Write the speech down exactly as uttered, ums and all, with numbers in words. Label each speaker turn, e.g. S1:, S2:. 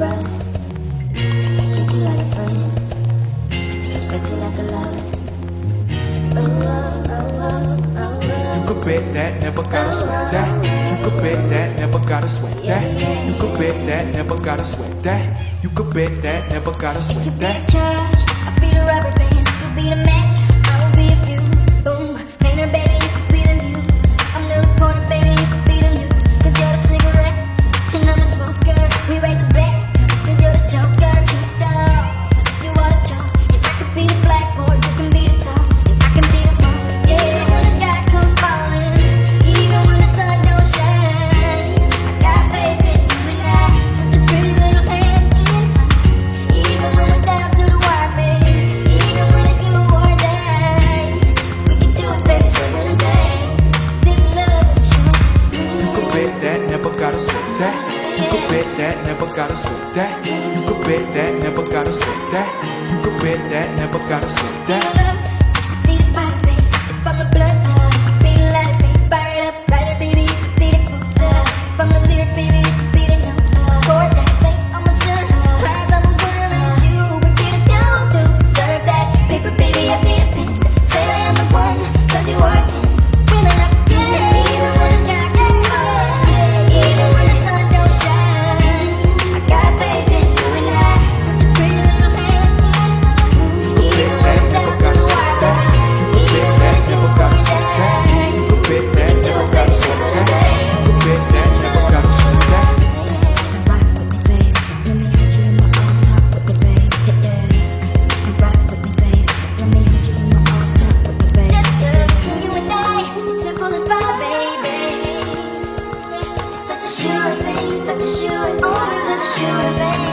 S1: brother, treat you like a friend, respect you like a lover. Oh, oh, oh, oh, oh, oh.
S2: You could bet that, never gotta sweat that. You could bet that, never gotta sweat that. You could bet that, never gotta sweat that. You could bet that, never gotta
S1: If you
S2: sweat
S1: be the
S2: that.
S1: trash, I'll be the rubber band. You be the match, I will be a fuse. Boom, painter, baby, you could be the muse. I'm the reporter, baby, you could be the news. Cause you're the cigarette, and I'm the smoker. We raise the bet, cause you're the joker. Cheat dog, you are the chalk. And I could be the blackboard, you can be the top. And I can be the phone. Yeah, even when the sky comes falling, even when the sun don't shine, I got faith in you and I. Put your pretty little hand in. Even when I'm down to the wire, baby. Even when I do or die, we can do it, baby, swimming in pain. This love is true.
S2: You could bet that, never gotta sweat that. You could bet that, never gotta sweat that. You could bet that, never gotta sweat that. You could bet that, never gotta sweat that.
S1: Be the fire, baby. If I'm the blood, be the light, baby. Fire it up, writer, baby. You could be the quote. If I'm the lyric, baby, you could be the note. Chord that say I'm a son. Cries I'm a son, and it's you. We get it down to deserve that. Paper, baby, I be the pen. Say I am the one, cause you are ten. Feeling like a kid, even when the sky gets falling. Even when the sun don't shine, I got faith in you and I. Put your pretty little hand in. Even when I'm down to the wire, even when I do or die,
S2: You could bet that, never gotta sweat that. You could bet that, never gotta sweat that.
S1: rock with me, babe. Let me hold you in my arms, talk with me, babe. Yeah, yeah. Rock with me, babe. Let me hold you in my arms, talk with me, babe. Yes, sir. You and I, simple as pie, baby. It's such a sure thing, such a sure thing, oh, such a sure thing.